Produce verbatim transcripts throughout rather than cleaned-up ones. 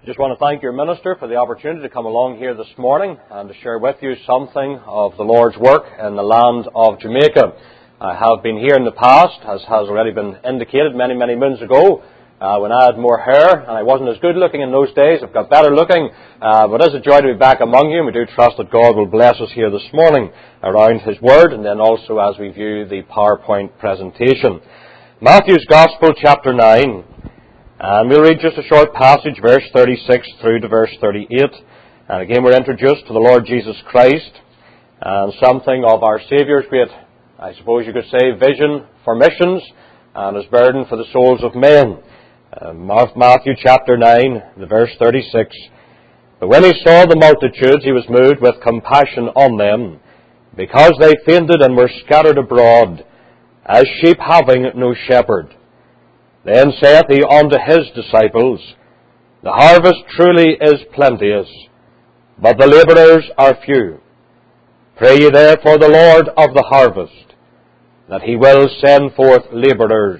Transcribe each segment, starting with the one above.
I just want to thank your minister for the opportunity to come along here this morning and to share with you something of the Lord's work in the land of Jamaica. I have been here in the past, as has already been indicated many, many moons ago, uh, when I had more hair and I wasn't as good looking in those days. I've got better looking, uh, but it's a joy to be back among you, and we do trust that God will bless us here this morning around His Word, and then also as we view the PowerPoint presentation. Matthew's Gospel, chapter nine. And we'll read just a short passage, verse thirty-six through to verse thirty-eight. And again, we're introduced to the Lord Jesus Christ and something of our Saviour's great, I suppose you could say, vision for missions and His burden for the souls of men. Uh, Matthew chapter nine, the verse thirty-six. But when He saw the multitudes, He was moved with compassion on them, because they fainted and were scattered abroad, as sheep having no shepherd. Then saith He unto His disciples, The harvest truly is plenteous, but the labourers are few. Pray ye therefore the Lord of the harvest, that He will send forth labourers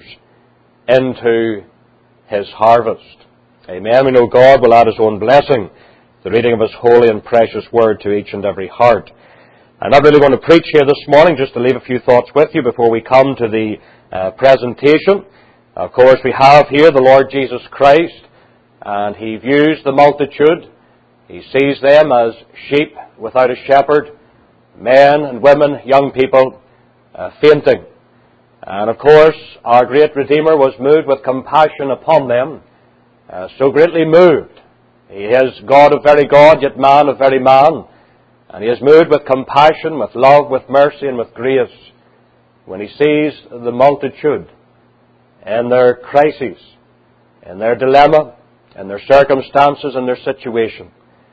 into His harvest. Amen. We know God will add His own blessing, the reading of His holy and precious Word to each and every heart. I'm not really going to preach here this morning, just to leave a few thoughts with you before we come to the uh, presentation. Of course, we have here the Lord Jesus Christ, and He views the multitude. He sees them as sheep without a shepherd, men and women, young people, uh, fainting. And of course, our great Redeemer was moved with compassion upon them, uh, so greatly moved. He is God of very God, yet man of very man. And He is moved with compassion, with love, with mercy, and with grace when He sees the multitude in their crises, in their dilemma, in their circumstances, and their situation.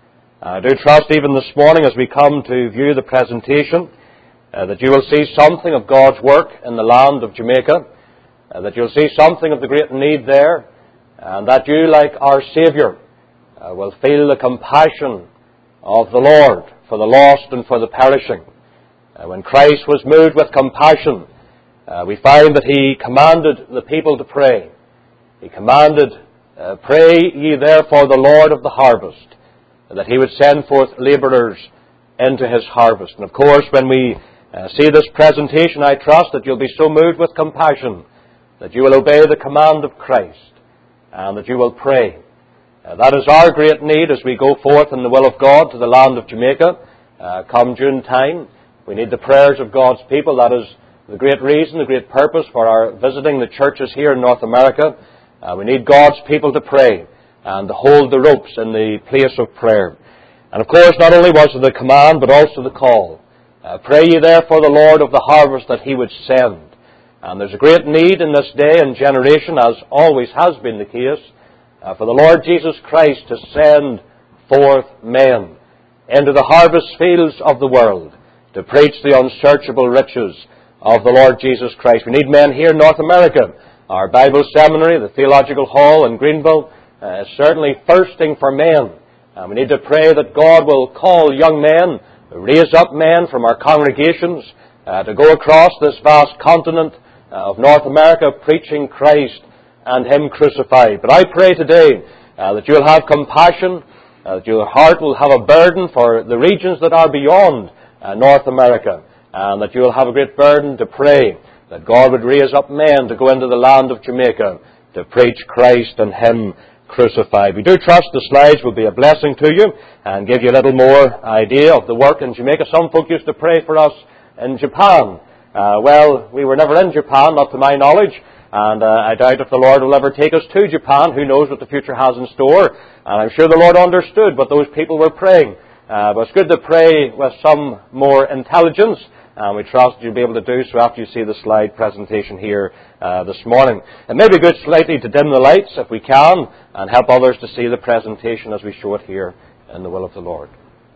I do trust even this morning as we come to view the presentation uh, that you will see something of God's work in the land of Jamaica, uh, that you'll see something of the great need there, and that you, like our Saviour, uh, will feel the compassion of the Lord for the lost and for the perishing. Uh, when Christ was moved with compassion, Uh, we find that He commanded the people to pray. He commanded, uh, Pray ye therefore the Lord of the harvest, that He would send forth labourers into His harvest. And of course, when we uh, see this presentation, I trust that you'll be so moved with compassion that you will obey the command of Christ and that you will pray. Uh, that is our great need as we go forth in the will of God to the land of Jamaica. Uh, come June time, we need the prayers of God's people. That is the great reason, the great purpose for our visiting the churches here in North America. Uh, we need God's people to pray and to hold the ropes in the place of prayer. And of course, not only was it the command, but also the call. Uh, Pray ye therefore the Lord of the harvest that He would send. And there's a great need in this day and generation, as always has been the case, uh, for the Lord Jesus Christ to send forth men into the harvest fields of the world to preach the unsearchable riches of the Lord Jesus Christ. We need men here in North America. Our Bible Seminary, the Theological Hall in Greenville, uh, is certainly thirsting for men. And we need to pray that God will call young men, raise up men from our congregations uh, to go across this vast continent uh, of North America preaching Christ and Him crucified. But I pray today uh, that you'll have compassion, uh, that your heart will have a burden for the regions that are beyond uh, North America, and that you will have a great burden to pray that God would raise up men to go into the land of Jamaica to preach Christ and Him crucified. We do trust the slides will be a blessing to you and give you a little more idea of the work in Jamaica. Some folk used to pray for us in Japan. Uh, well, we were never in Japan, not to my knowledge, and uh, I doubt if the Lord will ever take us to Japan. Who knows what the future has in store? And I'm sure the Lord understood what those people were praying. Uh, but it's good to pray with some more intelligence, and we trust you'll be able to do so after you see the slide presentation here uh, this morning. It may be good slightly to dim the lights if we can, and help others to see the presentation as we show it here in the will of the Lord.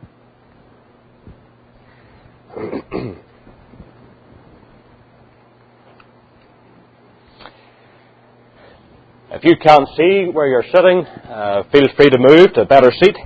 If you can't see where you're sitting, uh, feel free to move to a better seat.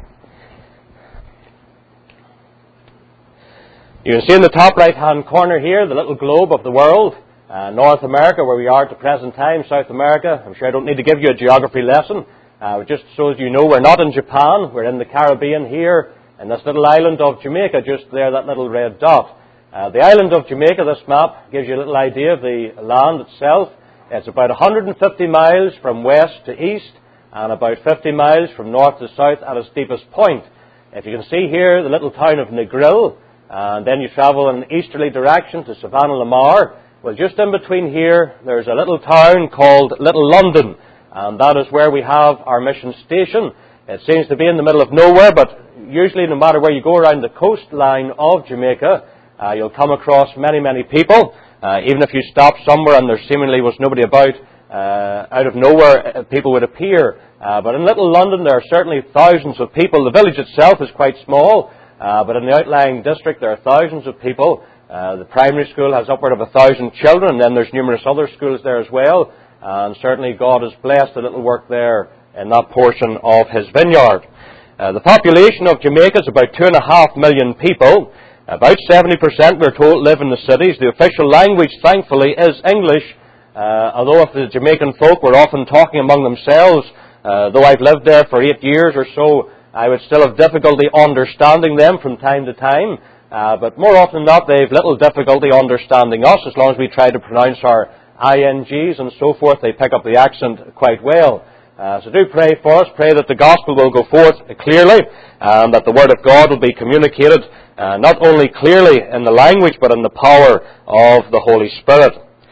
You can see in the top right-hand corner here the little globe of the world. Uh, North America, where we are at the present time, South America. I'm sure I don't need to give you a geography lesson. Uh, just so as you know, we're not in Japan. We're in the Caribbean here, in this little island of Jamaica, just there, that little red dot. Uh, the island of Jamaica, this map gives you a little idea of the land itself. It's about one hundred fifty miles from west to east, and about fifty miles from north to south at its deepest point. If you can see here, the little town of Negril, and then you travel in an easterly direction to Savannah-la-Mar. Well, just in between here, there's a little town called Little London, and that is where we have our mission station. It seems to be in the middle of nowhere, but usually no matter where you go around the coastline of Jamaica, uh, you'll come across many, many people. Uh, even if you stop somewhere and there seemingly was nobody about, uh, out of nowhere, uh, people would appear. Uh, but in Little London, there are certainly thousands of people. The village itself is quite small, uh, but in the outlying district, there are thousands of people. Uh, the primary school has upward of a thousand children, and then there's numerous other schools there as well. And certainly God has blessed the little work there in that portion of His vineyard. Uh, the population of Jamaica is about two and a half million people. About seventy percent, we're told, live in the cities. The official language, thankfully, is English. Uh, although if the Jamaican folk were often talking among themselves, uh, though I've lived there for eight years or so, I would still have difficulty understanding them from time to time. Uh, but more often than not, they've little difficulty understanding us. As long as we try to pronounce our I N Gs and so forth, they pick up the accent quite well. Uh, so do pray for us. Pray that the gospel will go forth clearly, and that the word of God will be communicated uh, not only clearly in the language, but in the power of the Holy Spirit.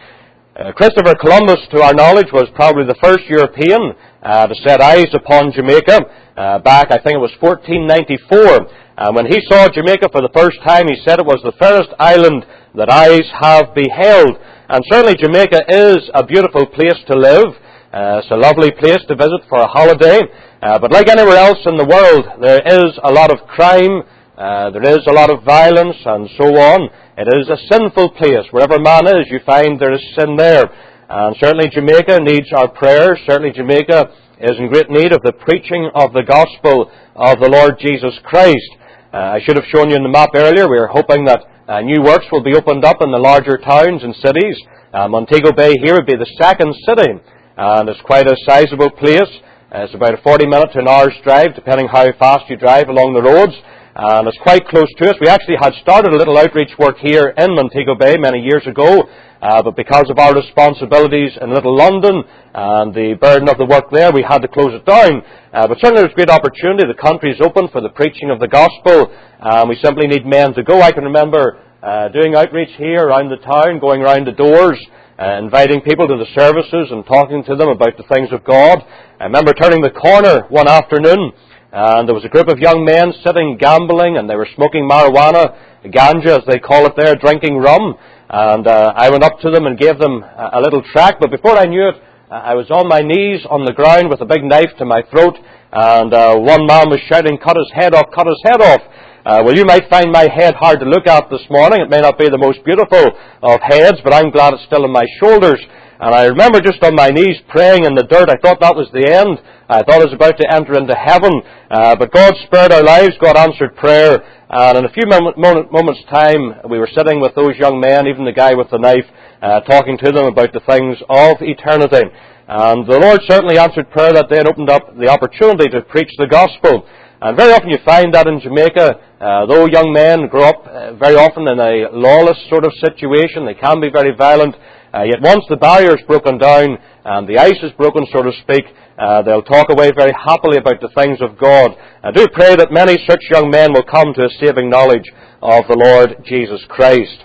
Uh, Christopher Columbus, to our knowledge, was probably the first European uh, to set eyes upon Jamaica uh, back, I think it was fourteen ninety-four. Uh, when he saw Jamaica for the first time, he said it was the fairest island that eyes have beheld. And certainly Jamaica is a beautiful place to live. Uh, it's a lovely place to visit for a holiday. Uh, but like anywhere else in the world, there is a lot of crime, uh, there is a lot of violence, and so on. It is a sinful place. Wherever man is, you find there is sin there. And certainly Jamaica needs our prayers. Certainly Jamaica is in great need of the preaching of the gospel of the Lord Jesus Christ. Uh, I should have shown you in the map earlier, we are hoping that uh, new works will be opened up in the larger towns and cities. Uh, Montego Bay here would be the second city, and it's quite a sizable place. Uh, it's about a forty minute to an hour's drive, depending how fast you drive along the roads, and it's quite close to us. We actually had started a little outreach work here in Montego Bay many years ago, uh, but because of our responsibilities in Little London and the burden of the work there, we had to close it down. Uh, but certainly there's great opportunity. The country is open for the preaching of the gospel, and we simply need men to go. I can remember uh, doing outreach here around the town, going around the doors, uh, inviting people to the services and talking to them about the things of God. I remember turning the corner one afternoon, and there was a group of young men sitting gambling, and they were smoking marijuana, ganja as they call it there, drinking rum. And uh, I went up to them and gave them a, a little tract, but before I knew it, uh, I was on my knees on the ground with a big knife to my throat, and uh, one man was shouting, "Cut his head off, cut his head off." Uh, well, you might find my head hard to look at this morning. It may not be the most beautiful of heads, but I'm glad it's still on my shoulders. And I remember just on my knees praying in the dirt. I thought that was the end. I thought I was about to enter into heaven. Uh, but God spared our lives. God answered prayer. And in a few moment, moment, moments' time, we were sitting with those young men, even the guy with the knife, uh, talking to them about the things of eternity. And the Lord certainly answered prayer that day and opened up the opportunity to preach the gospel. And very often you find that in Jamaica, uh, though young men grow up uh, very often in a lawless sort of situation, they can be very violent. Uh, yet once the barrier is broken down and the ice is broken, so to speak, uh, they'll talk away very happily about the things of God. I do pray that many such young men will come to a saving knowledge of the Lord Jesus Christ.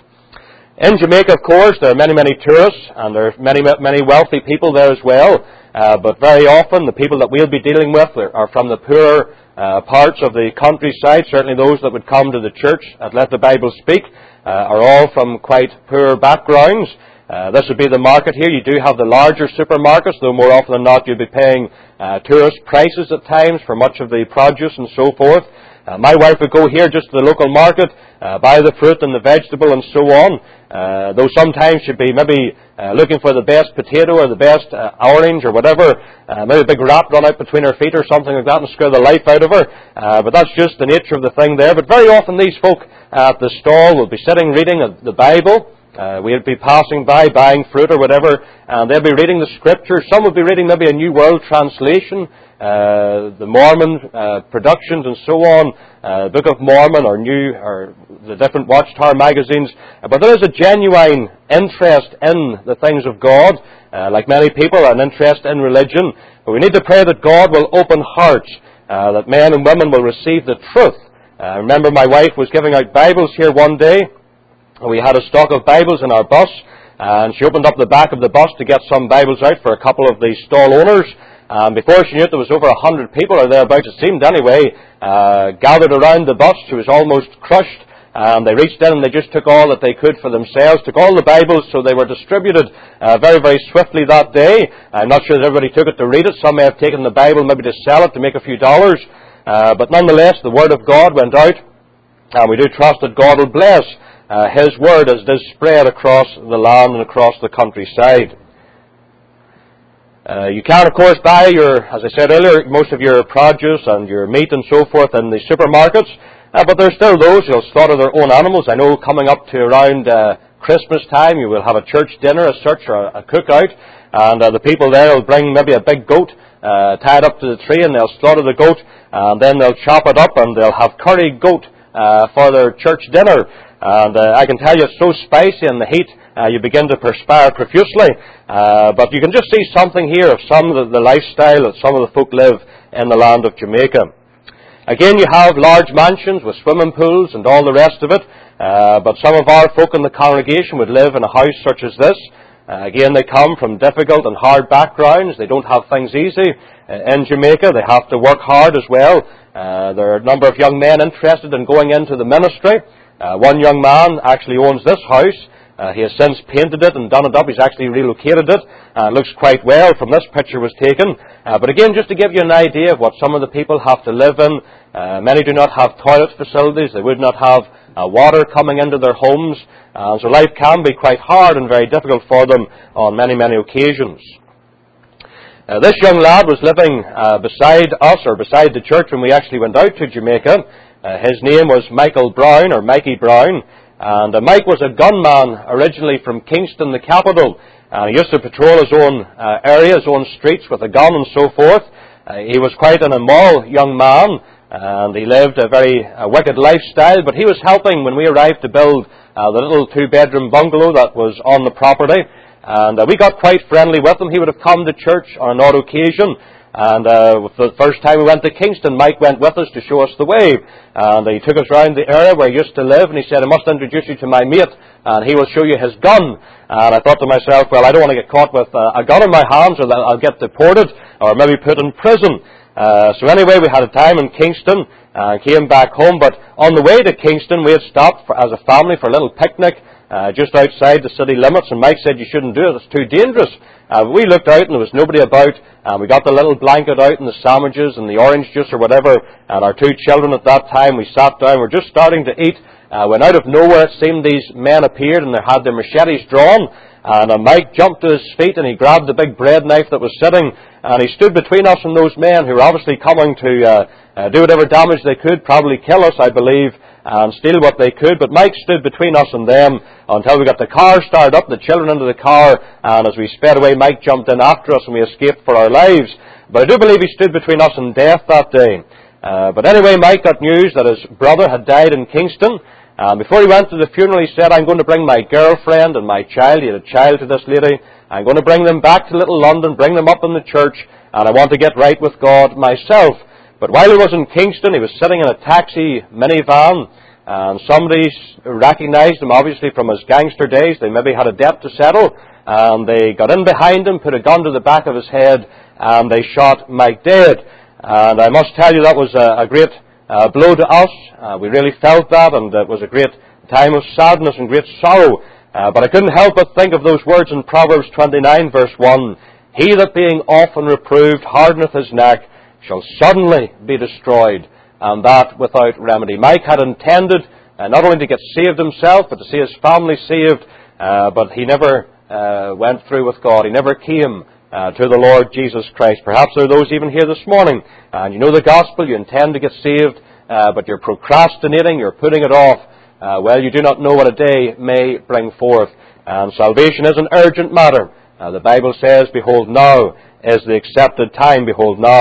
In Jamaica, of course, there are many, many tourists, and there are many, many wealthy people there as well. Uh, but very often, the people that we'll be dealing with are, are from the poorer uh, parts of the countryside. Certainly those that would come to the church at Let the Bible Speak uh, are all from quite poor backgrounds. Uh, this would be the market here. You do have the larger supermarkets, though more often than not you'll be paying uh, tourist prices at times for much of the produce and so forth. Uh, my wife would go here just to the local market, uh, buy the fruit and the vegetable and so on, uh, though sometimes she'd be maybe uh, looking for the best potato or the best uh, orange or whatever, uh, maybe a big rat run out between her feet or something like that and scare the life out of her, uh, but that's just the nature of the thing there. But very often these folk at the stall will be sitting reading the Bible. Uh, we'll be passing by, buying fruit or whatever, and they'll be reading the Scripture. Some will be reading maybe a New World Translation. uh, the Mormon uh, productions and so on, uh, Book of Mormon or New, or the different Watchtower magazines. But there is a genuine interest in the things of God, uh, like many people, an interest in religion. But we need to pray that God will open hearts, uh, that men and women will receive the truth. Uh, I remember my wife was giving out Bibles here one day. We had a stock of Bibles in our bus, and she opened up the back of the bus to get some Bibles out for a couple of the stall owners. And before she knew it, there was over a hundred people, or thereabouts, it seemed anyway, uh, gathered around the bus. She was almost crushed, and they reached in and they just took all that they could for themselves, took all the Bibles, so they were distributed uh, very, very swiftly that day. I'm not sure that everybody took it to read it. Some may have taken the Bible maybe to sell it to make a few dollars. Uh, but nonetheless, the Word of God went out, and we do trust that God will bless uh, His Word as it is spread across the land and across the countryside. Uh, you can, of course, buy your, as I said earlier, most of your produce and your meat and so forth in the supermarkets, uh, but there's still those who will slaughter their own animals. I know coming up to around uh, Christmas time, you will have a church dinner as such, or a cookout, and uh, the people there will bring maybe a big goat uh, tied up to the tree, and they'll slaughter the goat, and then they'll chop it up, and they'll have curry goat uh, for their church dinner. And uh, I can tell you, it's so spicy in the heat, uh, you begin to perspire profusely. Uh, but you can just see something here of some of the, the lifestyle that some of the folk live in the land of Jamaica. Again, you have large mansions with swimming pools and all the rest of it. Uh, but some of our folk in the congregation would live in a house such as this. Uh, again, they come from difficult and hard backgrounds. They don't have things easy uh, in Jamaica. They have to work hard as well. Uh, there are a number of young men interested in going into the ministry. Uh, one young man actually owns this house. Uh, he has since painted it and done it up. He's actually relocated it. Uh, it looks quite well from this picture was taken. Uh, but again, just to give you an idea of what some of the people have to live in, uh, many do not have toilet facilities. They would not have uh, water coming into their homes. Uh, so life can be quite hard and very difficult for them on many, many occasions. Uh, this young lad was living uh, beside us, or beside the church, when we actually went out to Jamaica. Uh, his name was Michael Brown, or Mikey Brown, and uh, Mike was a gunman originally from Kingston, the capital. Uh, he used to patrol his own uh, area, his own streets with a gun and so forth. Uh, he was quite an immoral young man, and he lived a very uh, wicked lifestyle, but he was helping when we arrived to build uh, the little two-bedroom bungalow that was on the property, and uh, we got quite friendly with him. He would have come to church on an odd occasion. And uh, the first time we went to Kingston, Mike went with us to show us the way. And he took us around the area where he used to live, and he said, I must introduce you to my mate, and he will show you his gun. And I thought to myself, well, I don't want to get caught with uh, a gun in my hands, or that I'll get deported, or maybe put in prison. Uh, so anyway, we had a time in Kingston, and came back home. But on the way to Kingston, we had stopped for, as a family for a little picnic, Uh, just outside the city limits, and Mike said, you shouldn't do it, it's too dangerous. Uh, we looked out and there was nobody about, and we got the little blanket out and the sandwiches and the orange juice or whatever, and our two children at that time, we sat down, we were just starting to eat, uh, when out of nowhere it seemed these men appeared and they had their machetes drawn, and uh, Mike jumped to his feet and he grabbed the big bread knife that was sitting, and he stood between us and those men who were obviously coming to uh, uh, do whatever damage they could, probably kill us, I believe, and steal what they could. But Mike stood between us and them until we got the car started up, the children into the car, and as we sped away, Mike jumped in after us and we escaped for our lives. But I do believe he stood between us and death that day. Uh, but anyway, Mike got news that his brother had died in Kingston. And before he went to the funeral, he said, I'm going to bring my girlfriend and my child. He had a child to this lady. I'm going to bring them back to little London, bring them up in the church, and I want to get right with God myself. But while he was in Kingston, he was sitting in a taxi minivan, and somebody recognized him, obviously, from his gangster days. They maybe had a debt to settle, and they got in behind him, put a gun to the back of his head, and they shot Mike dead. And I must tell you, that was a, a great uh, blow to us. Uh, we really felt that, and it was a great time of sadness and great sorrow. Uh, but I couldn't help but think of those words in Proverbs twenty-nine, verse one. He that being often reproved hardeneth his neck shall suddenly be destroyed, and that without remedy. Mike had intended uh, not only to get saved himself, but to see his family saved, uh, but he never uh, went through with God. He never came uh, to the Lord Jesus Christ. Perhaps there are those even here this morning, and you know the gospel, you intend to get saved, uh, but you're procrastinating, you're putting it off. Uh, well, you do not know what a day may bring forth. And salvation is an urgent matter. Uh, the Bible says, behold, now is the accepted time. Behold, now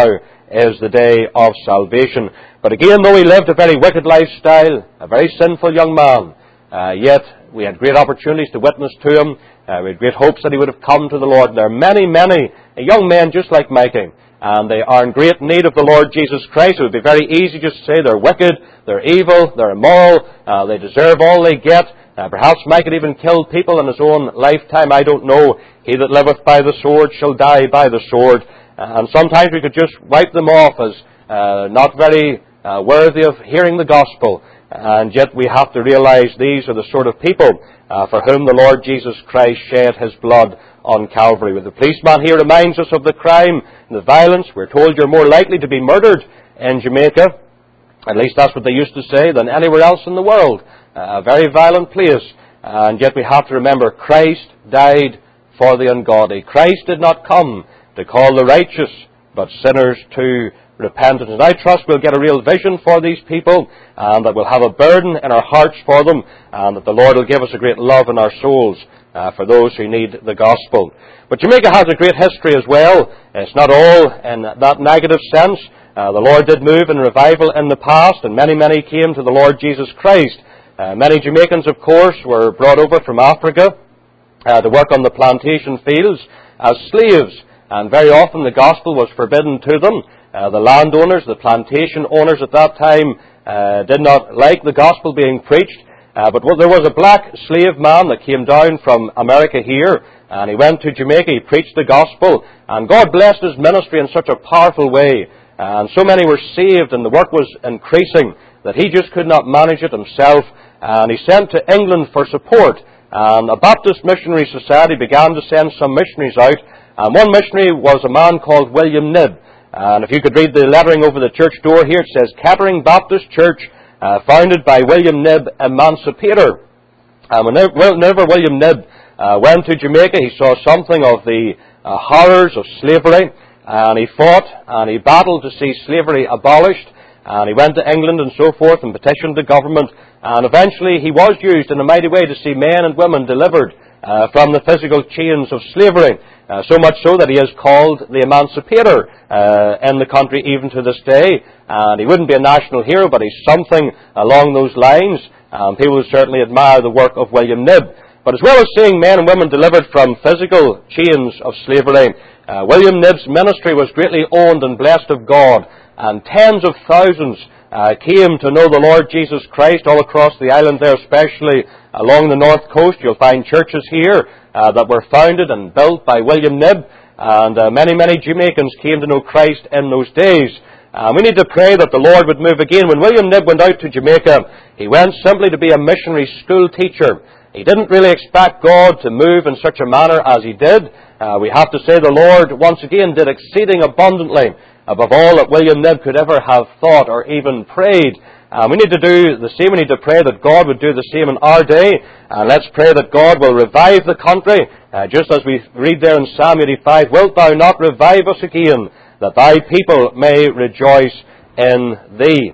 is the day of salvation. But again, though he lived a very wicked lifestyle, a very sinful young man, uh, yet we had great opportunities to witness to him. Uh, we had great hopes that he would have come to the Lord. And there are many, many young men just like Micah, and they are in great need of the Lord Jesus Christ. It would be very easy just to say they're wicked, they're evil, they're immoral, uh, they deserve all they get. Uh, perhaps Micah even killed people in his own lifetime. I don't know. He that liveth by the sword shall die by the sword. Uh, and sometimes we could just wipe them off as uh, not very uh, worthy of hearing the gospel. And yet we have to realize these are the sort of people uh, for whom the Lord Jesus Christ shed his blood on Calvary. With the policeman here reminds us of the crime and the violence. We're told you're more likely to be murdered in Jamaica, at least that's what they used to say, than anywhere else in the world. Uh, a very violent place. And yet we have to remember Christ died for the ungodly. Christ did not come to call the righteous, but sinners to repentance. And I trust we'll get a real vision for these people, and that we'll have a burden in our hearts for them, and that the Lord will give us a great love in our souls uh, for those who need the gospel. But Jamaica has a great history as well. It's not all in that negative sense. Uh, the Lord did move in revival in the past, and many, many came to the Lord Jesus Christ. Uh, many Jamaicans, of course, were brought over from Africa uh, to work on the plantation fields as slaves, and very often the gospel was forbidden to them. Uh, the landowners, the plantation owners at that time uh, did not like the gospel being preached. Uh, but there was a black slave man that came down from America here, and he went to Jamaica, he preached the gospel, and God blessed his ministry in such a powerful way. And so many were saved, and the work was increasing, that he just could not manage it himself. And he sent to England for support. And a Baptist Missionary Society began to send some missionaries out. And one missionary was a man called William Knibb. And if you could read the lettering over the church door here, it says, Kettering Baptist Church, uh, founded by William Knibb, Emancipator. And whenever William Knibb uh, went to Jamaica, he saw something of the uh, horrors of slavery. And he fought and he battled to see slavery abolished. And he went to England and so forth and petitioned the government. And eventually he was used in a mighty way to see men and women delivered uh, from the physical chains of slavery. Uh, so much so that he is called the Emancipator uh, in the country even to this day. And he wouldn't be a national hero, but he's something along those lines. Um, people would certainly admire the work of William Knibb. But as well as seeing men and women delivered from physical chains of slavery, uh, William Knibb's ministry was greatly owned and blessed of God. And tens of thousands uh, came to know the Lord Jesus Christ all across the island there, especially along the north coast. You'll find churches here uh, that were founded and built by William Knibb. And uh, many, many Jamaicans came to know Christ in those days. Uh, we need to pray that the Lord would move again. When William Knibb went out to Jamaica, he went simply to be a missionary school teacher. He didn't really expect God to move in such a manner as he did. Uh, we have to say the Lord, once again, did exceeding abundantly above all that William Knibb could ever have thought or even prayed. Uh, we need to do the same. We need to pray that God would do the same in our day. And let's pray that God will revive the country, uh, just as we read there in Psalm eighty-five, Wilt thou not revive us again, that thy people may rejoice in thee.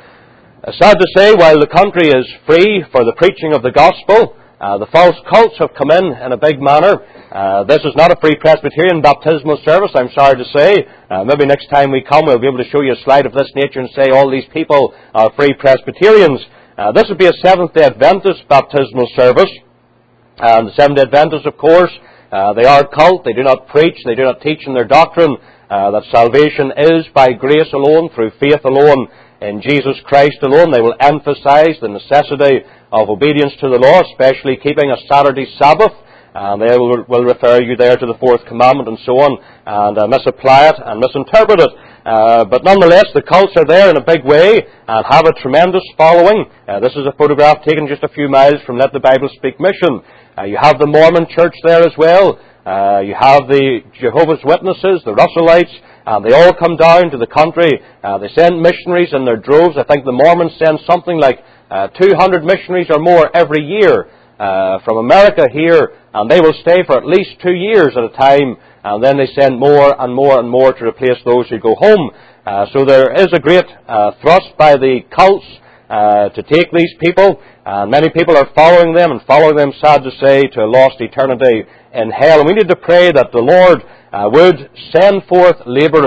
Uh, sad to say, while the country is free for the preaching of the gospel, Uh, the false cults have come in in a big manner. Uh, this is not a Free Presbyterian baptismal service, I'm sorry to say. Uh, maybe next time we come we'll be able to show you a slide of this nature and say all these people are Free Presbyterians. Uh, this would be a Seventh-day Adventist baptismal service. And the Seventh-day Adventists, of course, uh, they are a cult. They do not preach. They do not teach in their doctrine uh, that salvation is by grace alone, through faith alone, in Jesus Christ alone. They will emphasize the necessity of obedience to the law, especially keeping a Saturday Sabbath. And they will, will refer you there to the fourth commandment and so on, and uh, misapply it and misinterpret it. Uh, but nonetheless, the cults are there in a big way and have a tremendous following. Uh, this is a photograph taken just a few miles from Let the Bible Speak Mission. Uh, you have the Mormon Church there as well. Uh, you have the Jehovah's Witnesses, the Russellites, and they all come down to the country. Uh, they send missionaries in their droves. I think the Mormons send something like uh, two hundred missionaries or more every year uh, from America here, and they will stay for at least two years at a time, and then they send more and more and more to replace those who go home. Uh, so there is a great uh, thrust by the cults uh, to take these people, and many people are following them, and following them, sad to say, to a lost eternity in hell. And we need to pray that the Lord uh, would send forth labourers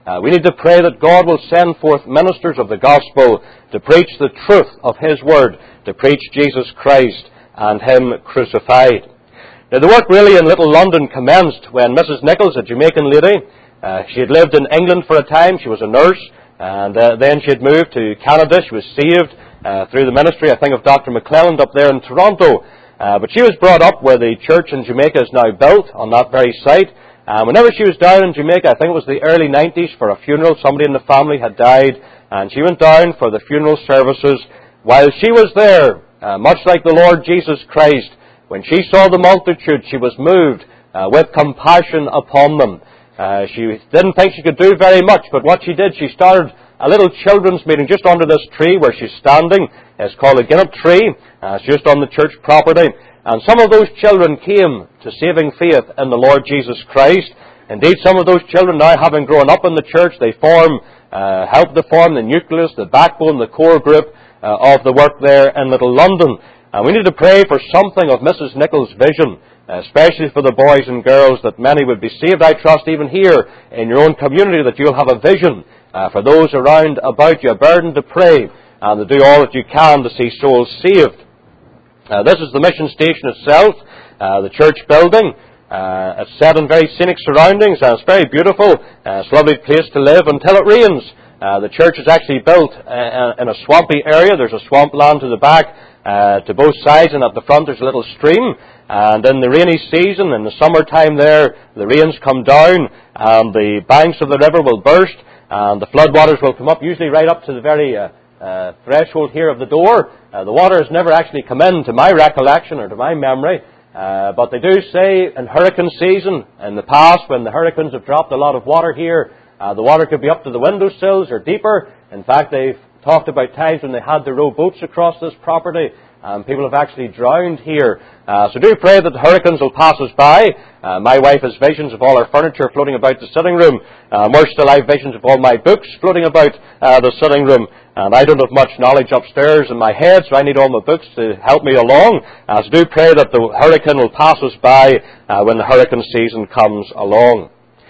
Uh, we need to pray that God will send forth ministers of the gospel to preach the truth of His Word, to preach Jesus Christ and Him crucified. Now, the work really in Little London commenced when Missus Nichols, a Jamaican lady, uh, she had lived in England for a time. She was a nurse, and uh, then she had moved to Canada. She was saved uh, through the ministry, I think, of Doctor McClelland up there in Toronto. Uh, but she was brought up where the church in Jamaica is now built, on that very site. And whenever she was down in Jamaica, I think it was the early nineties, for a funeral, somebody in the family had died, and she went down for the funeral services. While she was there, uh, much like the Lord Jesus Christ, when she saw the multitude, she was moved uh, with compassion upon them. Uh, she didn't think she could do very much, but what she did, she started a little children's meeting just under this tree where she's standing. It's called a Guinnep tree. Uh, it's just on the church property. And some of those children came to saving faith in the Lord Jesus Christ. Indeed, some of those children now, having grown up in the church, they form, uh, help to form the nucleus, the backbone, the core group uh, of the work there in Little London. And we need to pray for something of Missus Nichols' vision, especially for the boys and girls, that many would be saved. I trust even here in your own community that you'll have a vision uh, for those around about you, a burden to pray and to do all that you can to see souls saved. Uh, this is the mission station itself, uh, the church building. Uh, it's set in very scenic surroundings, and it's very beautiful. Uh, it's a lovely place to live until it rains. Uh, the church is actually built uh, in a swampy area. There's a swamp land to the back, uh, to both sides, and at the front there's a little stream. And in the rainy season, in the summertime there, the rains come down, and the banks of the river will burst, and the floodwaters will come up, usually right up to the very uh, uh, threshold here of the door. Uh, the water has never actually come in, to my recollection or to my memory. Uh, but they do say in hurricane season, in the past, when the hurricanes have dropped a lot of water here, uh, the water could be up to the windowsills or deeper. In fact, they've talked about times when they had to row boats across this property. Um, people have actually drowned here. Uh, so do pray that the hurricanes will pass us by. Uh, my wife has visions of all our furniture floating about the sitting room. Uh, more still, I have visions of all my books floating about uh, the sitting room. And I don't have much knowledge upstairs in my head, so I need all my books to help me along. Uh, so do pray that the hurricane will pass us by uh, when the hurricane season comes along.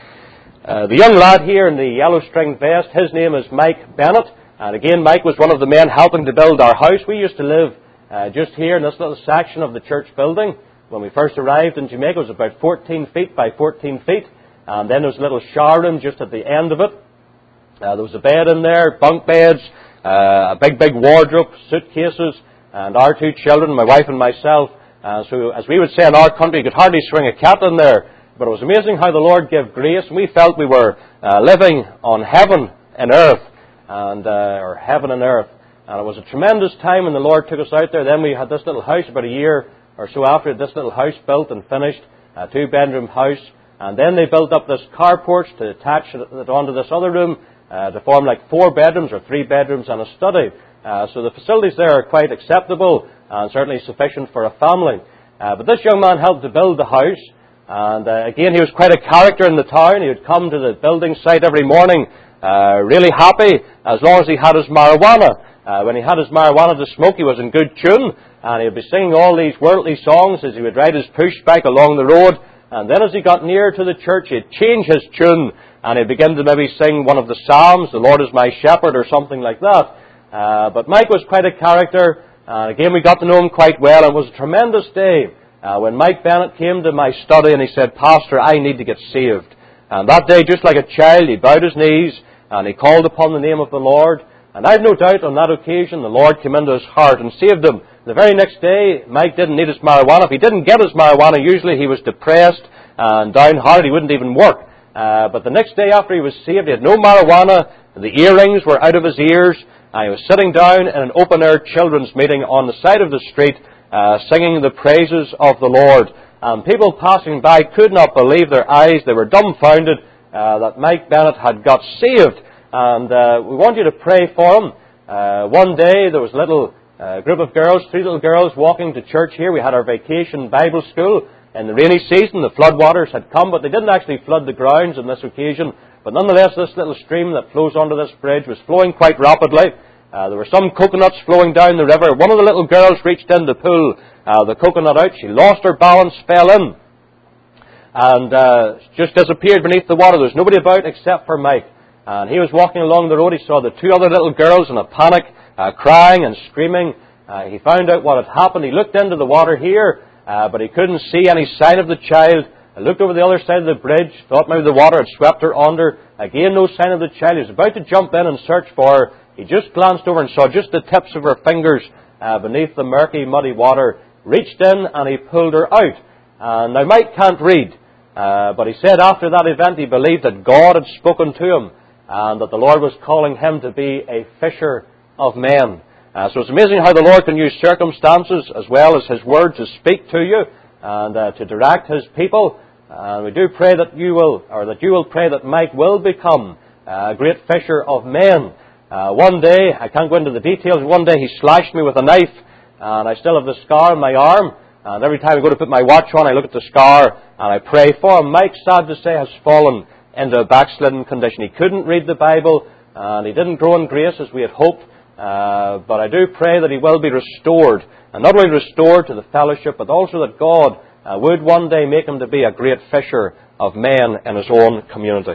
Uh, the young lad here in the yellow string vest, his name is Mike Bennett. And again, Mike was one of the men helping to build our house. We used to live Uh, just here in this little section of the church building. When we first arrived in Jamaica, it was about fourteen feet by fourteen feet. And then there was a little shower room just at the end of it. Uh, there was a bed in there, bunk beds, uh, a big, big wardrobe, suitcases, and our two children, my wife and myself. Uh, so, as we would say in our country, you could hardly swing a cat in there. But it was amazing how the Lord gave grace, and we felt we were uh, living on heaven and earth, and uh, or heaven and earth. And it was a tremendous time when the Lord took us out there. Then we had this little house about a year or so after, this little house built and finished, a two-bedroom house. And then they built up this carport to attach it onto this other room uh, to form like four bedrooms or three bedrooms and a study. Uh, so the facilities there are quite acceptable and certainly sufficient for a family. Uh, but this young man helped to build the house. And uh, again, he was quite a character in the town. He would come to the building site every morning uh, really happy as long as he had his marijuana. Uh, when he had his marijuana to smoke, he was in good tune, and he would be singing all these worldly songs as he would ride his pushback along the road. And then as he got near to the church, he'd change his tune, and he'd begin to maybe sing one of the Psalms, "The Lord is my shepherd," or something like that. Uh, but Mike was quite a character, and again we got to know him quite well. It was a tremendous day uh, when Mike Bennett came to my study and he said, "Pastor, I need to get saved." And that day, just like a child, he bowed his knees, and he called upon the name of the Lord. And I've no doubt on that occasion the Lord came into his heart and saved him. The very next day, Mike didn't need his marijuana. If he didn't get his marijuana, usually he was depressed and downhearted. He wouldn't even work. Uh, but the next day after he was saved, he had no marijuana. The earrings were out of his ears. And he was sitting down in an open-air children's meeting on the side of the street, uh, singing the praises of the Lord. And people passing by could not believe their eyes. They were dumbfounded uh, that Mike Bennett had got saved. And uh, we want you to pray for him. Uh, one day there was a little uh, group of girls, three little girls walking to church here. We had our vacation Bible school. In the rainy season, the floodwaters had come, but they didn't actually flood the grounds on this occasion. But nonetheless, this little stream that flows under this bridge was flowing quite rapidly. Uh, there were some coconuts flowing down the river. One of the little girls reached in to pull uh, the coconut out. She lost her balance, fell in, and uh, just disappeared beneath the water. There was nobody about except for Mike. and he was walking along the road. He saw the two other little girls in a panic, uh, crying and screaming. Uh, he found out what had happened. He looked into the water here, uh, but he couldn't see any sign of the child. He looked over the other side of the bridge, thought maybe the water had swept her under. Again, no sign of the child. He was about to jump in and search for her. He just glanced over and saw just the tips of her fingers uh, beneath the murky, muddy water, reached in and he pulled her out. Uh, now, Mike can't read, uh, but he said after that event he believed that God had spoken to him and that the Lord was calling him to be a fisher of men. Uh, so it's amazing how the Lord can use circumstances as well as His Word to speak to you and uh, to direct His people. And we do pray that you will, or that you will pray that Mike will become a great fisher of men. Uh, one day, I can't go into the details, one day he slashed me with a knife, and I still have the scar on my arm. And every time I go to put my watch on, I look at the scar and I pray for him. Mike, sad to say, has fallen into a backslidden condition. He couldn't read the Bible, and he didn't grow in grace as we had hoped. Uh, but I do pray that he will be restored, and not only restored to the fellowship, but also that God uh, would one day make him to be a great fisher of men in his own community.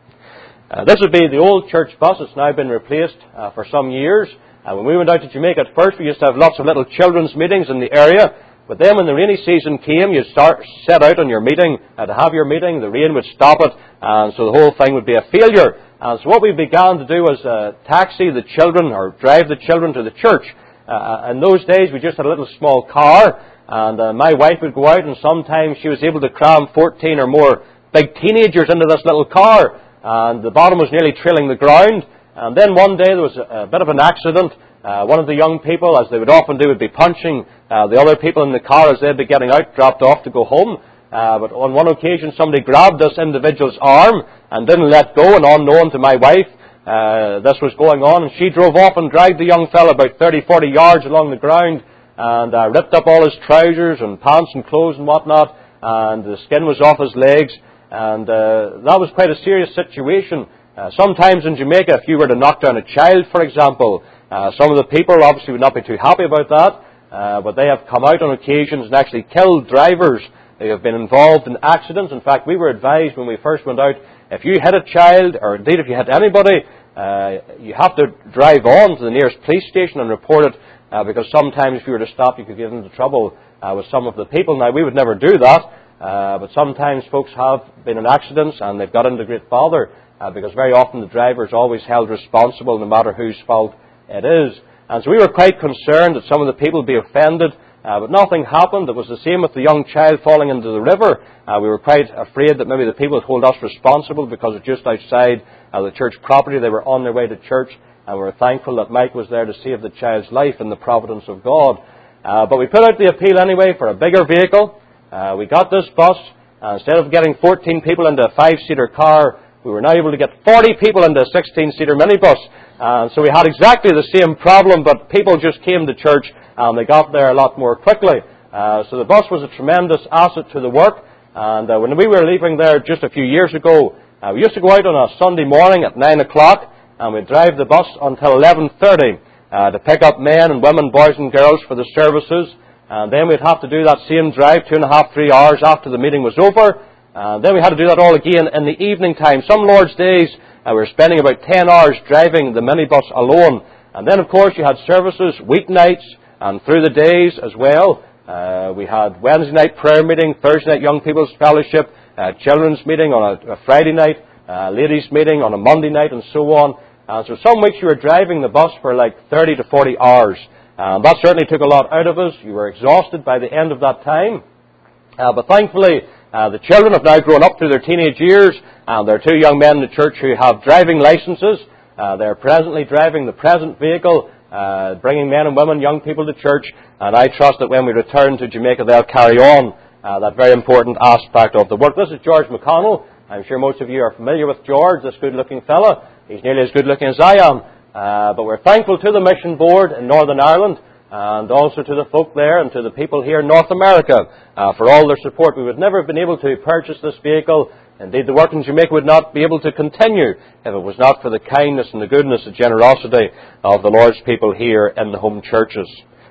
Uh, this would be the old church bus. It's now been replaced uh, for some years. Uh, when we went out to Jamaica at first, we used to have lots of little children's meetings in the area. But then when the rainy season came, you'd start set out on your meeting uh, to have your meeting. The rain would stop it, and so the whole thing would be a failure. And so what we began to do was uh, taxi the children or drive the children to the church. Uh, in those days, we just had a little small car, and uh, my wife would go out, and sometimes she was able to cram fourteen or more big teenagers into this little car, and the bottom was nearly trailing the ground. And then one day there was a, a bit of an accident. Uh, one of the young people, as they would often do, would be punching uh, the other people in the car as they'd be getting out, dropped off to go home. Uh, but on one occasion, somebody grabbed this individual's arm and didn't let go, and unknown to my wife, uh, this was going on, and she drove off and dragged the young fellow about thirty, forty yards along the ground and uh, ripped up all his trousers and pants and clothes and whatnot, and the skin was off his legs, and uh, that was quite a serious situation. Uh, sometimes in Jamaica, if you were to knock down a child, for example, uh, some of the people obviously would not be too happy about that, uh, but they have come out on occasions and actually killed drivers. They have been involved in accidents. In fact, we were advised when we first went out, if you hit a child, or indeed if you hit anybody, uh, you have to drive on to the nearest police station and report it, uh, because sometimes if you were to stop, you could get into trouble uh, with some of the people. Now, we would never do that, uh, but sometimes folks have been in accidents and they've got into great bother, uh, because very often the driver is always held responsible no matter whose fault it is. And so we were quite concerned that some of the people would be offended, uh, but nothing happened. It was the same with the young child falling into the river. Uh, we were quite afraid that maybe the people would hold us responsible because it's just outside uh, the church property. They were on their way to church, and we were thankful that Mike was there to save the child's life in the providence of God. Uh, but we put out the appeal anyway for a bigger vehicle. Uh, we got this bus. Uh, instead of getting fourteen people into a five-seater car, we were now able to get forty people into a sixteen-seater minibus. Uh, so we had exactly the same problem, but people just came to church and they got there a lot more quickly. Uh, so the bus was a tremendous asset to the work. And uh, when we were leaving there just a few years ago, uh, we used to go out on a Sunday morning at nine o'clock and we'd drive the bus until eleven thirty uh, to pick up men and women, boys and girls for the services. And then we'd have to do that same drive two and a half, three hours after the meeting was over. And then we had to do that all again in the evening time. Some Lord's days, uh, we were spending about ten hours driving the minibus alone. And then, of course, you had services weeknights and through the days as well. Uh, we had Wednesday night prayer meeting, Thursday night young people's fellowship, uh, children's meeting on a, a Friday night, uh, ladies meeting on a Monday night, and so on. And so some weeks you were driving the bus for like thirty to forty hours. And that certainly took a lot out of us. You were exhausted by the end of that time. Uh, but thankfully, Uh, the children have now grown up through their teenage years, and there are two young men in the church who have driving licenses. Uh, they're presently driving the present vehicle, uh, bringing men and women, young people to church, and I trust that when we return to Jamaica they'll carry on uh, that very important aspect of the work. This is George McConnell. I'm sure most of you are familiar with George, this good-looking fellow. He's nearly as good-looking as I am. Uh, but we're thankful to the Mission Board in Northern Ireland, and also to the folk there and to the people here in North America uh, for all their support. We would never have been able to purchase this vehicle. Indeed, the work in Jamaica would not be able to continue if it was not for the kindness and the goodness and generosity of the Lord's people here in the home churches.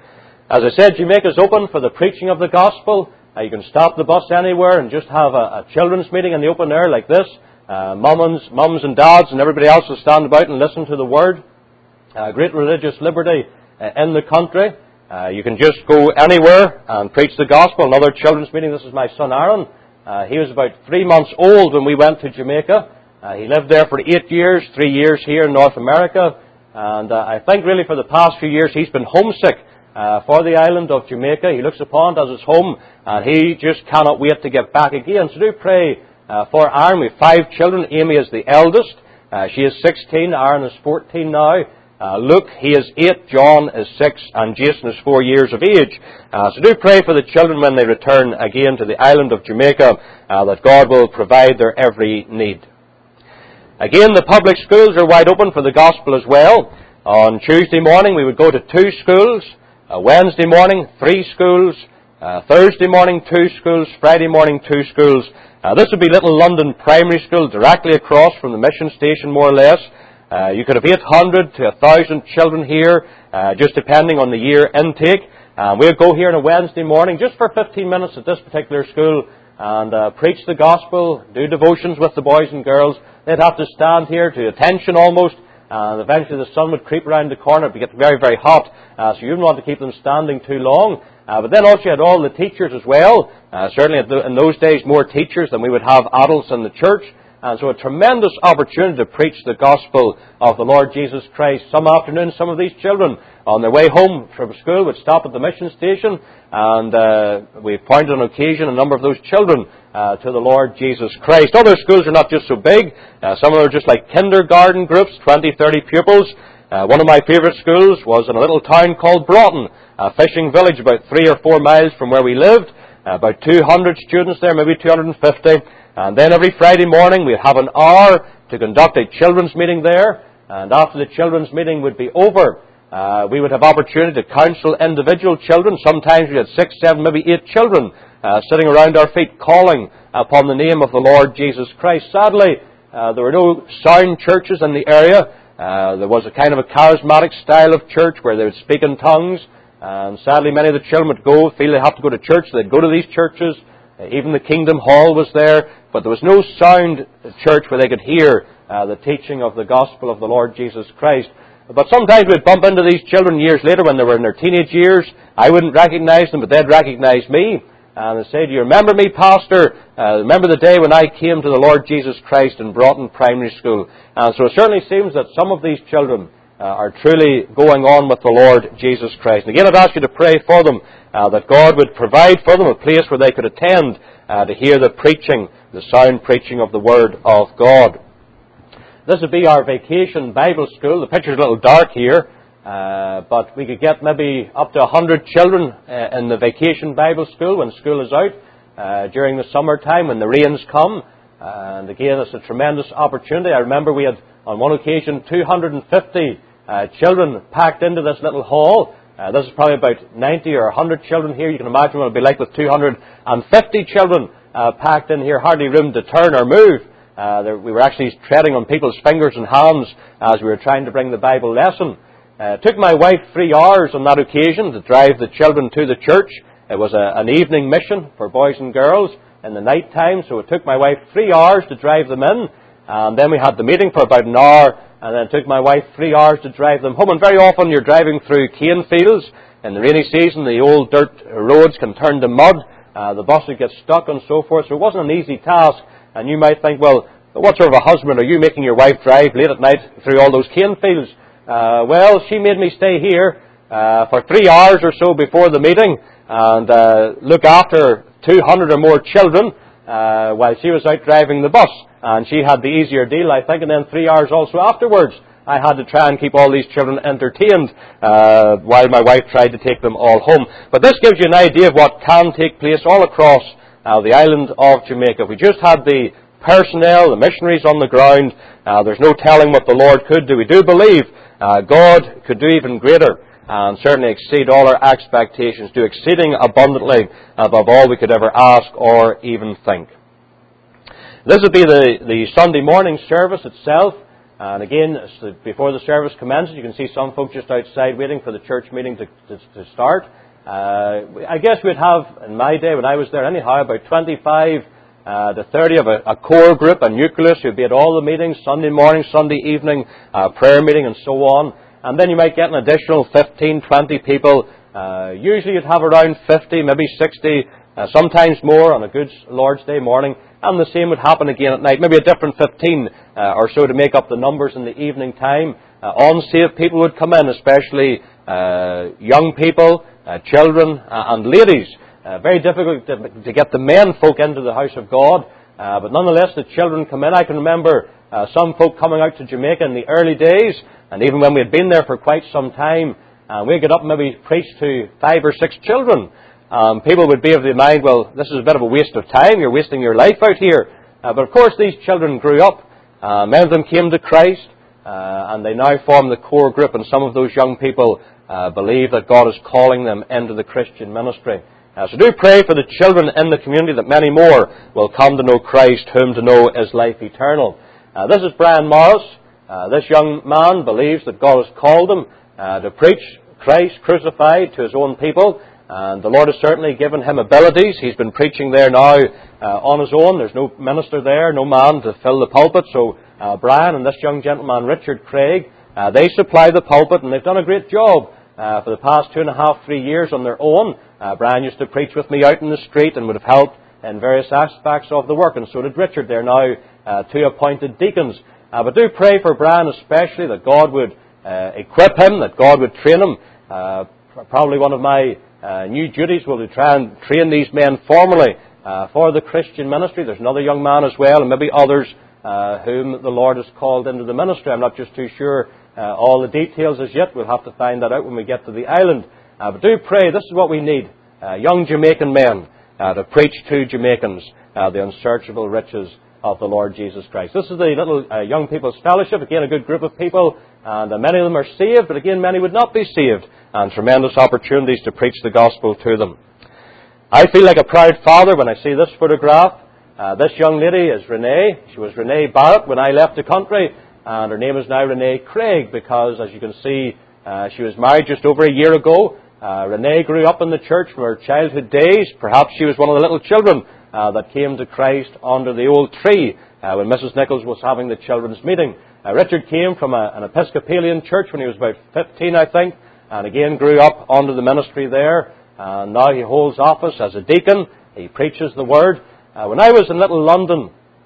As I said, Jamaica is open for the preaching of the gospel. Uh, you can stop the bus anywhere and just have a, a children's meeting in the open air like this. uh, mums, mums and dads and everybody else will stand about and listen to the Word. Uh, great religious liberty uh, in the country. Uh, you can just go anywhere and preach the gospel. Another children's meeting. This is my son Aaron. Uh, he was about three months old when we went to Jamaica. Uh, he lived there for eight years, three years here in North America. And uh, I think really for the past few years he's been homesick uh, for the island of Jamaica. He looks upon it as his home, and he just cannot wait to get back again. So do pray uh, for Aaron. We have five children. Amy is the eldest. Uh, she is sixteen. Aaron is fourteen now. Uh, Luke, he is eight. John is six. And Jason is four years of age. Uh, so do pray for the children when they return again to the island of Jamaica, uh, that God will provide their every need. Again, the public schools are wide open for the gospel as well. On Tuesday morning, we would go to two schools. Uh, Wednesday morning, three schools. Uh, Thursday morning, two schools. Friday morning, two schools. Uh, this would be Little London Primary School, directly across from the mission station, more or less. Uh, you could have eight hundred to one thousand children here, uh, just depending on the year intake. Uh, we'll go here on a Wednesday morning, just for fifteen minutes at this particular school, and uh, preach the gospel, do devotions with the boys and girls. They'd have to stand here to attention almost, and eventually the sun would creep around the corner. It would get very, very hot, uh, so you wouldn't want to keep them standing too long. Uh, but then also you had all the teachers as well. Uh, certainly in those days, more teachers than we would have adults in the church. And so a tremendous opportunity to preach the gospel of the Lord Jesus Christ. Some afternoons, some of these children, on their way home from school, would stop at the mission station, and uh, we pointed on occasion a number of those children uh, to the Lord Jesus Christ. Other schools are not just so big. Uh, some of them are just like kindergarten groups, twenty, thirty pupils. Uh, one of my favourite schools was in a little town called Broughton, a fishing village about three or four miles from where we lived. Uh, about two hundred students there, maybe two hundred fifty. And then every Friday morning we'd have an hour to conduct a children's meeting there. And after the children's meeting would be over, uh, we would have opportunity to counsel individual children. Sometimes we had six, seven, maybe eight children uh, sitting around our feet calling upon the name of the Lord Jesus Christ. Sadly, uh, there were no sound churches in the area. Uh, there was a kind of a charismatic style of church where they would speak in tongues. And sadly, many of the children would go, feel they have to go to church. They'd go to these churches. Even the Kingdom Hall was there, but there was no sound church where they could hear uh, the teaching of the gospel of the Lord Jesus Christ. But sometimes we'd bump into these children years later when they were in their teenage years. I wouldn't recognize them, but they'd recognize me. And they'd say, "Do you remember me, Pastor? Uh, remember the day when I came to the Lord Jesus Christ in Broughton Primary School?" And so it certainly seems that some of these children uh, are truly going on with the Lord Jesus Christ. And again, I'd ask you to pray for them, Uh, that God would provide for them a place where they could attend uh, to hear the preaching, the sound preaching of the Word of God. This would be our vacation Bible school. The picture's a little dark here, uh, but we could get maybe up to one hundred children uh, in the vacation Bible school when school is out uh, during the summertime when the rains come. And again, it's a tremendous opportunity. I remember we had, on one occasion, two hundred fifty uh, children packed into this little hall. Uh, this is probably about ninety or one hundred children here. You can imagine what it would be like with two hundred fifty children uh, packed in here, hardly room to turn or move. Uh, there, we were actually treading on people's fingers and hands as we were trying to bring the Bible lesson. Uh, it took my wife three hours on that occasion to drive the children to the church. It was a, an evening mission for boys and girls in the night time, so it took my wife three hours to drive them in. And then we had the meeting for about an hour, and then it took my wife three hours to drive them home. And very often you're driving through cane fields. In the rainy season, the old dirt roads can turn to mud. Uh, the bus would get stuck and so forth. So it wasn't an easy task. And you might think, well, what sort of a husband are you making your wife drive late at night through all those cane fields? Uh, well, she made me stay here uh, for three hours or so before the meeting and uh, look after two hundred or more children uh, while she was out driving the bus. And she had the easier deal, I think, and then three hours also afterwards. I had to try and keep all these children entertained uh, while my wife tried to take them all home. But this gives you an idea of what can take place all across uh, the island of Jamaica. If we just had the personnel, the missionaries on the ground, uh, there's no telling what the Lord could do. We do believe uh, God could do even greater and certainly exceed all our expectations, do exceeding abundantly above all we could ever ask or even think. This would be the, the Sunday morning service itself. And again, before the service commences, you can see some folks just outside waiting for the church meeting to, to, to start. Uh, I guess we'd have, in my day when I was there anyhow, about twenty-five uh, to thirty of a, a core group, a nucleus who'd be at all the meetings, Sunday morning, Sunday evening, uh, prayer meeting and so on. And then you might get an additional fifteen, twenty people. Uh, usually you'd have around fifty, maybe sixty, uh, sometimes more on a good Lord's Day morning. And the same would happen again at night, maybe a different fifteen uh, or so to make up the numbers in the evening time. Uh, unsaved people would come in, especially uh, young people, uh, children uh, and ladies. Uh, very difficult to, to get the men folk into the house of God. Uh, but nonetheless, the children come in. I can remember uh, some folk coming out to Jamaica in the early days, and even when we had been there for quite some time, uh, we'd get up and maybe preach to five or six children. Um, people would be of the mind, well, this is a bit of a waste of time. You're wasting your life out here. Uh, but of course, these children grew up. Uh, many of them came to Christ. Uh, and they now form the core group, and some of those young people uh, believe that God is calling them into the Christian ministry. Uh, so do pray for the children in the community that many more will come to know Christ, whom to know is life eternal. Uh, this is Brian Morris. Uh, this young man believes that God has called him uh, to preach Christ crucified to his own people, and the Lord has certainly given him abilities. He's been preaching there now uh, on his own. There's no minister there, no man to fill the pulpit, so Uh, Brian and this young gentleman, Richard Craig, uh, they supply the pulpit, and they've done a great job uh, for the past two and a half, three years on their own. Uh, Brian used to preach with me out in the street and would have helped in various aspects of the work, and so did Richard. They're now uh, two appointed deacons. Uh, but do pray for Brian especially, that God would uh, equip him, that God would train him. Uh, probably one of my uh, new duties will be to try and train these men formally uh, for the Christian ministry. There's another young man as well, and maybe others Uh, whom the Lord has called into the ministry. I'm not just too sure uh, all the details as yet. We'll have to find that out when we get to the island. Uh, but do pray. This is what we need. Uh, young Jamaican men uh, to preach to Jamaicans uh, the unsearchable riches of the Lord Jesus Christ. This is the little uh, Young People's Fellowship. Again, a good group of people. And uh, many of them are saved, but again, many would not be saved. And tremendous opportunities to preach the gospel to them. I feel like a proud father when I see this photograph. Uh, this young lady is Renee. She was Renee Barrett when I left the country, and her name is now Renee Craig because, as you can see, uh, she was married just over a year ago. Uh, Renee grew up in the church from her childhood days. Perhaps she was one of the little children uh, that came to Christ under the old tree uh, when Missus Nichols was having the children's meeting. Uh, Richard came from a, an Episcopalian church when he was about fifteen, I think, and again grew up under the ministry there. And now he holds office as a deacon. He preaches the Word. Uh, when I was in Little London,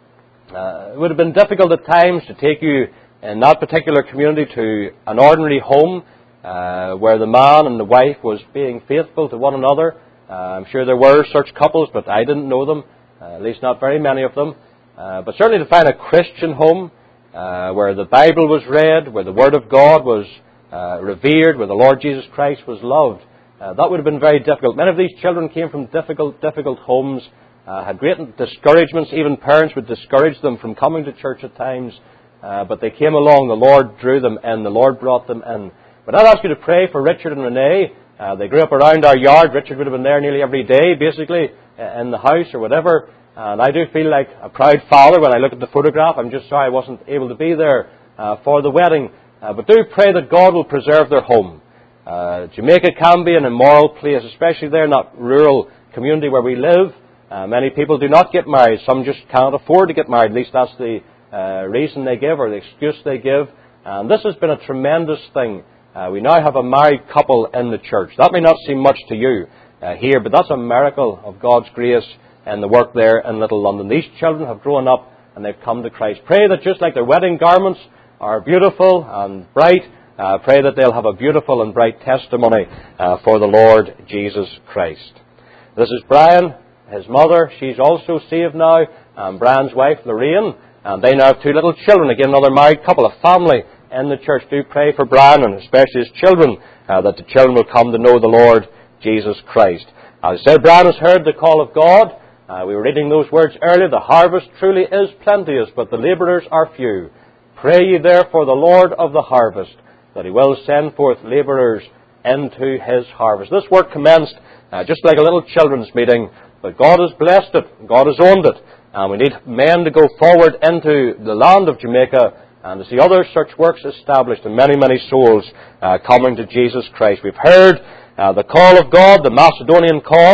uh, it would have been difficult at times to take you in that particular community to an ordinary home uh, where the man and the wife was being faithful to one another. Uh, I'm sure there were such couples, but I didn't know them, uh, at least not very many of them. Uh, but certainly to find a Christian home uh, where the Bible was read, where the Word of God was uh, revered, where the Lord Jesus Christ was loved, uh, that would have been very difficult. Many of these children came from difficult, difficult homes. Uh, had great discouragements. Even parents would discourage them from coming to church at times. Uh, but they came along. The Lord drew them in. The Lord brought them in. But I'd ask you to pray for Richard and Renee. Uh, they grew up around our yard. Richard would have been there nearly every day, basically, in the house or whatever. And I do feel like a proud father when I look at the photograph. I'm just sorry I wasn't able to be there uh, for the wedding. Uh, but do pray that God will preserve their home. Uh, Jamaica can be an immoral place, especially there, not rural community where we live. Uh, many people do not get married. Some just can't afford to get married. At least that's the uh, reason they give or the excuse they give. And this has been a tremendous thing. Uh, we now have a married couple in the church. That may not seem much to you uh, here, but that's a miracle of God's grace and the work there in Little London. These children have grown up and they've come to Christ. Pray that just like their wedding garments are beautiful and bright, uh, pray that they'll have a beautiful and bright testimony uh, for the Lord Jesus Christ. This is Brian. His mother, she's also saved now, and Brian's wife, Lorraine, and they now have two little children, again another married couple, a family in the church. Do pray for Brian, and especially his children, uh, that the children will come to know the Lord Jesus Christ. As I said, Brian has heard the call of God. Uh, we were reading those words earlier. The harvest truly is plenteous, but the labourers are few. Pray ye therefore the Lord of the harvest, that he will send forth labourers into his harvest. This work commenced uh, just like a little children's meeting, but God has blessed it. God has owned it. And we need men to go forward into the land of Jamaica and to see other such works established and many, many souls uh, coming to Jesus Christ. We've heard uh, the call of God, the Macedonian call.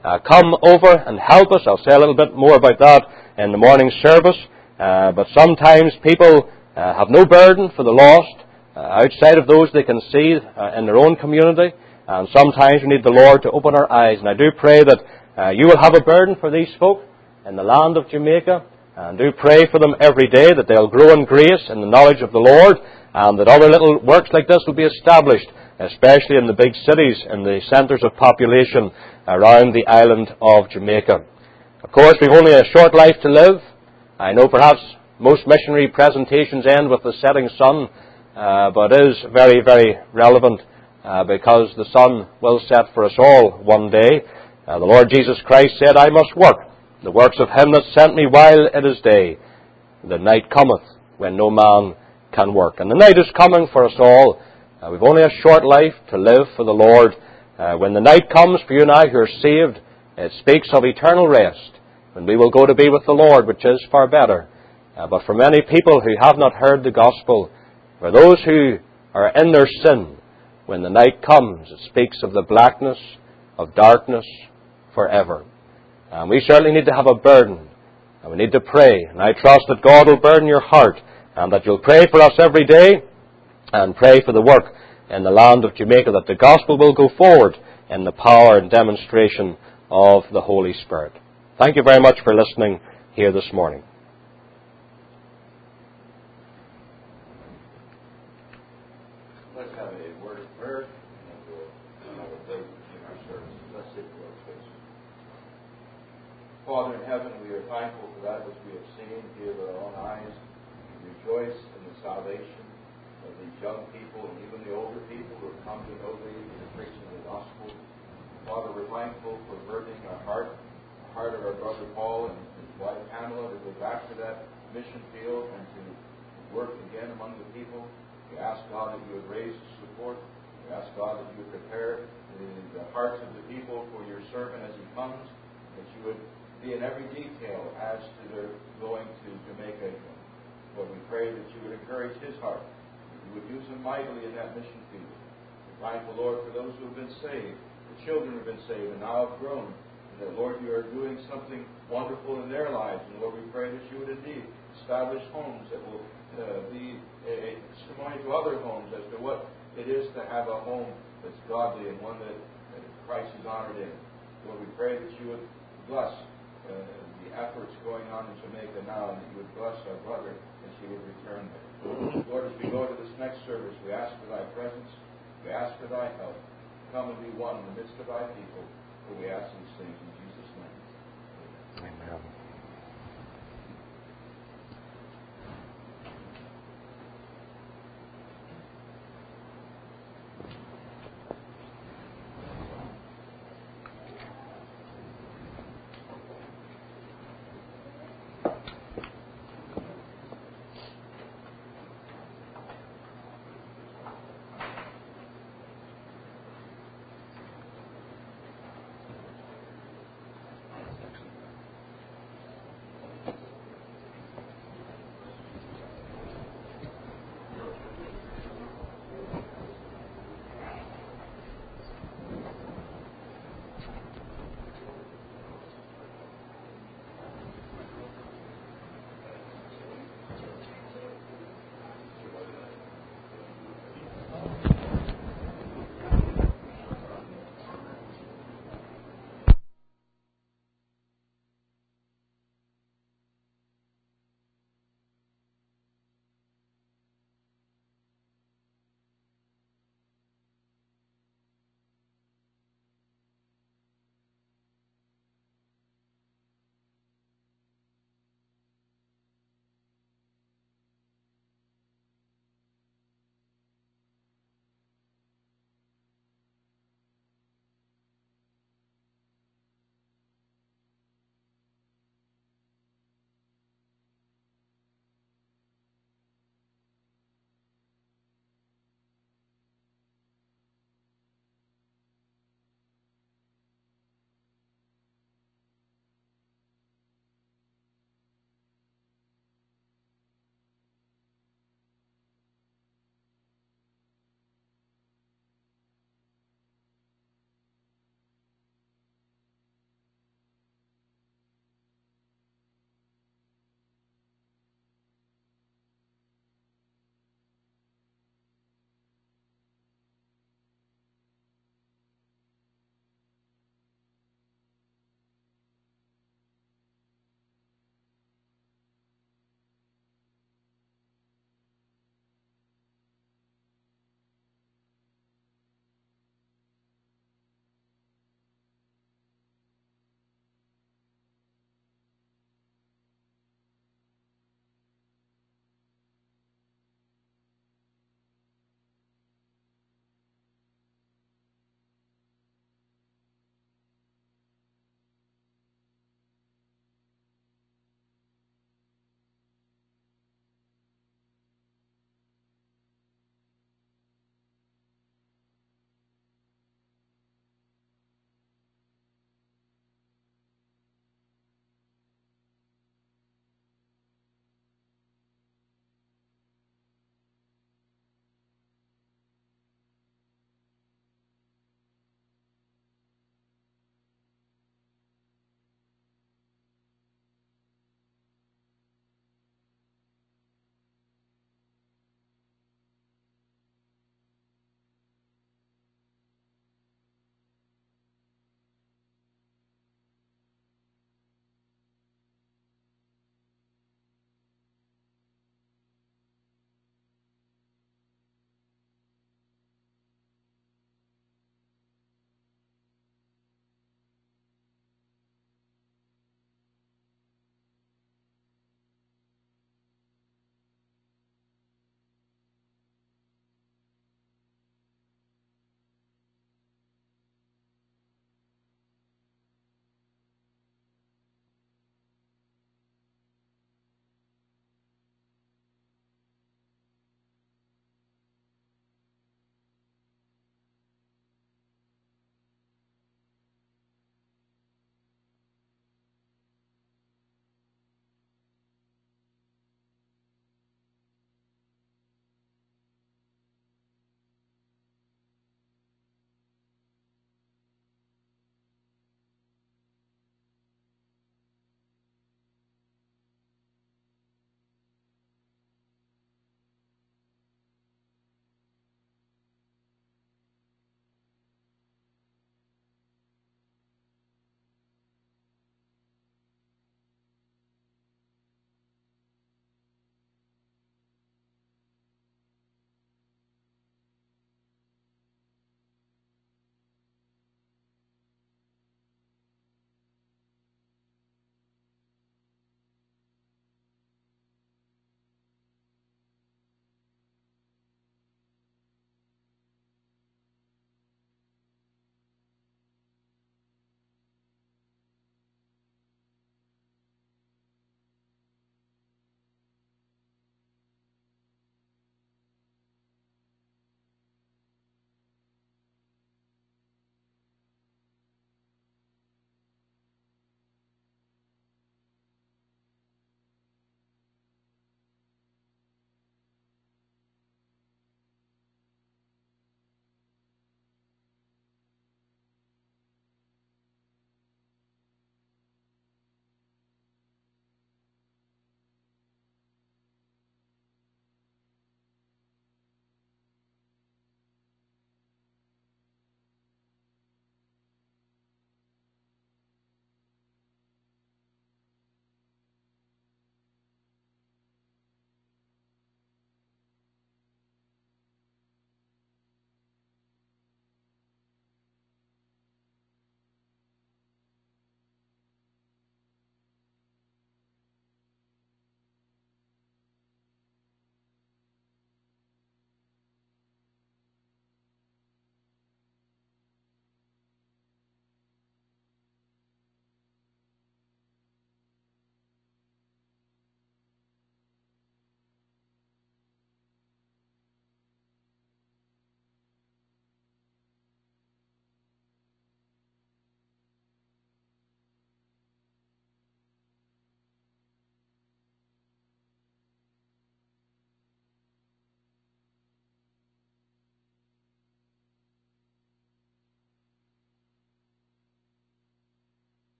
uh, come over and help us. I'll say a little bit more about that in the morning service. Uh, but sometimes people uh, have no burden for the lost uh, outside of those they can see uh, in their own community. And sometimes we need the Lord to open our eyes. And I do pray that uh, you will have a burden for these folk in the land of Jamaica. And do pray for them every day that they'll grow in grace and the knowledge of the Lord, and that other little works like this will be established, especially in the big cities and the centres of population around the island of Jamaica. Of course, we've only a short life to live. I know perhaps most missionary presentations end with the setting sun, uh, but it is very, very relevant uh, because the sun will set for us all one day. Uh, the Lord Jesus Christ said, I must work the works of him that sent me while it is day. The night cometh when no man can work. And the night is coming for us all. Uh, we've only a short life to live for the Lord. Uh, when the night comes for you and I who are saved, it speaks of eternal rest, when we will go to be with the Lord, which is far better. Uh, but for many people who have not heard the gospel, for those who are in their sin, when the night comes, it speaks of the blackness of darkness forever. And we certainly need to have a burden, and we need to pray. And I trust that God will burden your heart, and that you'll pray for us every day, and pray for the work in the land of Jamaica, that the gospel will go forward in the power and demonstration of the Holy Spirit. Thank you very much for listening here this morning. Let's have a word of prayer, and we'll have a break in our service. Let's sit for our face. Father in heaven, we are thankful for that which we have seen here with our own eyes. We rejoice in the salvation of these young people and even the older people who have come to know thee through the preaching of the gospel. Father, we're thankful for burdening our heart, the heart of our brother Paul and his wife Pamela to go back to that mission field and to work again among the people. We ask, God, that you would raise support. We ask, God, that you would prepare the, the hearts of the people for your servant as he comes, that you would be in every detail as to their going to Jamaica. Lord, we pray that you would encourage his heart, that you would use him mightily in that mission field. We're thankful, Lord, for those who have been saved, the children who have been saved and now have grown, and that, Lord, you are doing something wonderful in their lives. And, Lord, we pray that you would indeed establish homes that will uh, be a testimony to other homes as to what it is to have a home that's godly and one that, that Christ is honored in. Lord, we pray that you would bless Uh, the efforts going on in Jamaica now, and that you would bless our brother as he would return there. Lord, as we go to this next service, we ask for thy presence, we ask for thy help. Come and be one in the midst of thy people, for we ask these things in Jesus' name. Amen.